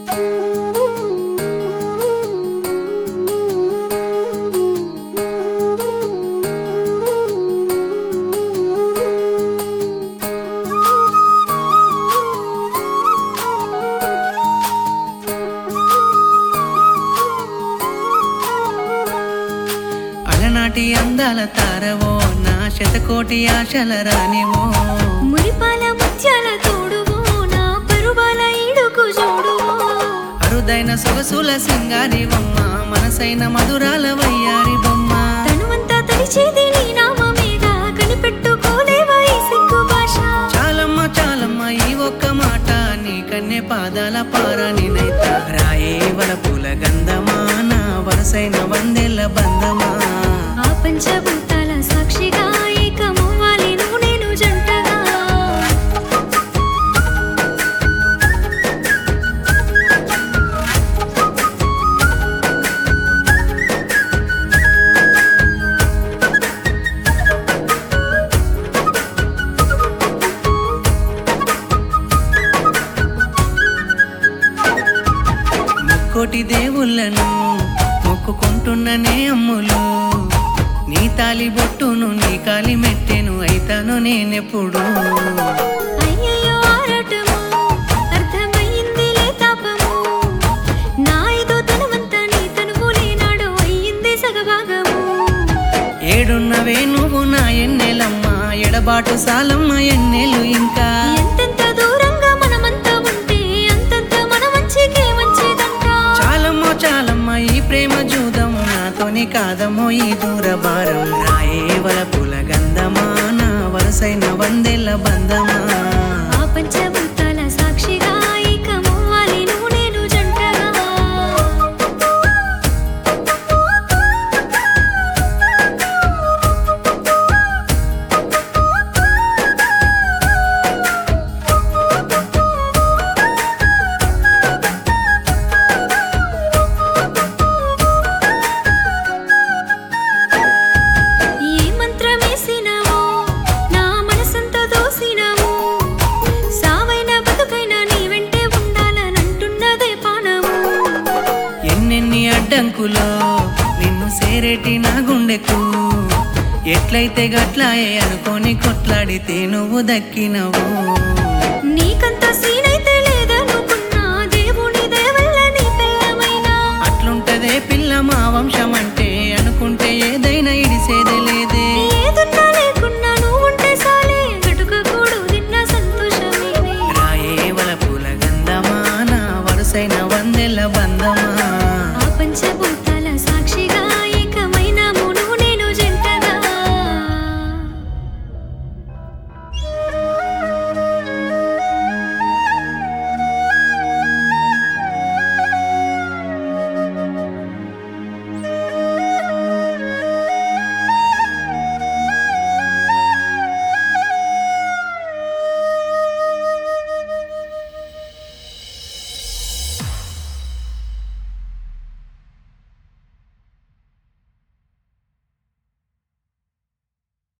అలనాటి అందాల తారవో నా శతకోటి ఆశల రానివో మురిపాల ముత్యాల తోడువో నా పరువాల ఈడుకు జోడువో అరుదైన సొగసుల సింగారి బొమ్మ మనసైన మధురాల వయ్యారి బొమ్మ తనువంతా తడిచేది నీ నామమేగా కనిపెట్టుకోలేవా ఈ సిగ్గు భాష చాలమ్మ చాలమ్మ ఈ ఒక్క మాట నీ కన్నె పాదాల పారానినైత రాయే వలపుల గంధమా నా వరసైన వందెల బంధమా ఆ పంచభూతాల సాక్షిగా ఏకమవ్వాలి నువ్వు నేను జంటగా ముక్కోటి దేవుళ్ళను మొక్కుకుంటున్ననే అమ్ములు నీ తాలి బొట్టును నీ కాలి మెట్టెను అయితాను నేనెప్పుడు అయ్యయ్యో ఆరాటము అర్థమయ్యిందిలే తాపము నా ఐదో తనవంతా నీ తనువు లేనాడు అయ్యింది సగభాగము ఏడున్నవే నువ్వు నా ఎన్నెలమ్మ ఎడబాటు సాలమ్మ ఎన్నెలు ఇంకా ఎంతెంత దూరంగా మనమంతా ఉంటే అంతంత మన మంచికే మంచిదంట చాలమ్మ చాలమ్మ ఈ ప్రేమ జూదము నాతోని కాదమ్మో ఈ దూరభారం రాయే వలపుల గంధమా నా వరసైన వందెల బంధమా ఆ పంచభూతాల సాక్షిగా ఏకమవ్వాలి నువ్వు నేను జంటగా ఏ మంత్రమేసినావో నా మనసంతా దోసినావు సావైన బతుకైనా నీ వెంటే ఉండాలనంటున్నదే పానము ఎన్నెన్ని అడ్డంకులో నిన్ను సేరేటి నా గుండెకు ఎట్లయితే గట్లాయే అనుకోని కొట్లాడితే నువ్వు దక్కినవు నీకంత సీనైతే లేదనుకున్నా దేవుని దయవల్ల నీ పిల్లమైనా అట్లుంటదే పిల్ల మా వంశం